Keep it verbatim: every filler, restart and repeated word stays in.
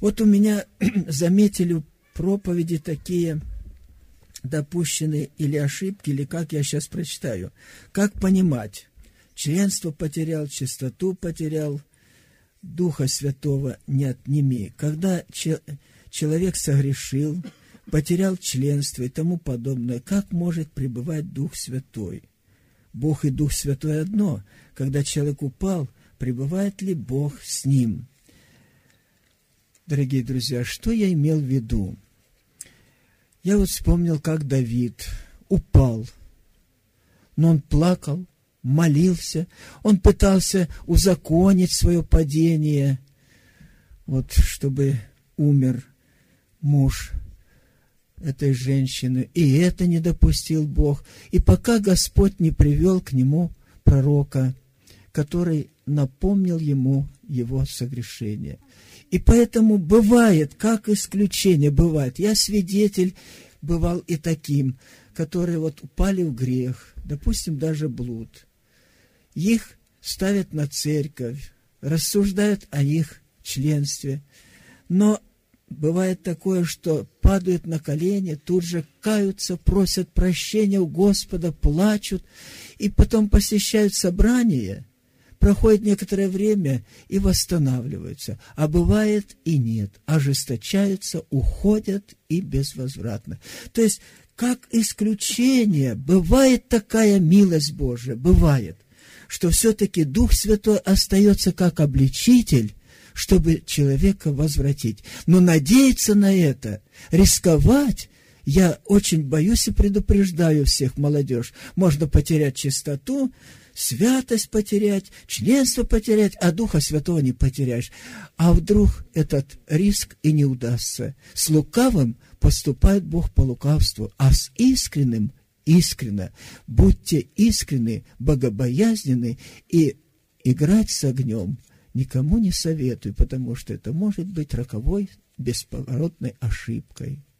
Вот у меня заметили проповеди такие допущенные или ошибки, или как я сейчас прочитаю. Как понимать? Членство потерял, чистоту потерял, Духа Святого не отними. Когда че- человек согрешил, потерял членство и тому подобное, как может пребывать Дух Святой? Бог и Дух Святой одно. Когда человек упал, пребывает ли Бог с ним? Дорогие друзья, что я имел в виду? Я вот вспомнил, как Давид упал, но он плакал, молился, он пытался узаконить свое падение, вот чтобы умер муж этой женщины, и это не допустил Бог. И пока Господь не привел к нему пророка, который напомнил ему его согрешение. И поэтому бывает, как исключение бывает. Я свидетель бывал и таким, которые вот упали в грех, допустим, даже блуд. Их ставят на церковь, рассуждают о их членстве. Но бывает такое, что падают на колени, тут же каются, просят прощения у Господа, плачут, и потом посещают собрания. Проходит некоторое время и восстанавливаются. А бывает и нет. Ожесточаются, уходят и безвозвратно. То есть, как исключение, бывает такая милость Божия, бывает, что все-таки Дух Святой остается как обличитель, чтобы человека возвратить. Но надеяться на это, рисковать, я очень боюсь и предупреждаю всех, молодежь. Можно потерять чистоту, святость потерять, членство потерять, а Духа Святого не потеряешь. А вдруг этот риск и не удастся? С лукавым поступает Бог по лукавству, а с искренним искренно. Будьте искренны, богобоязненны, и играть с огнем никому не советую, потому что это может быть роковой бесповоротной ошибкой.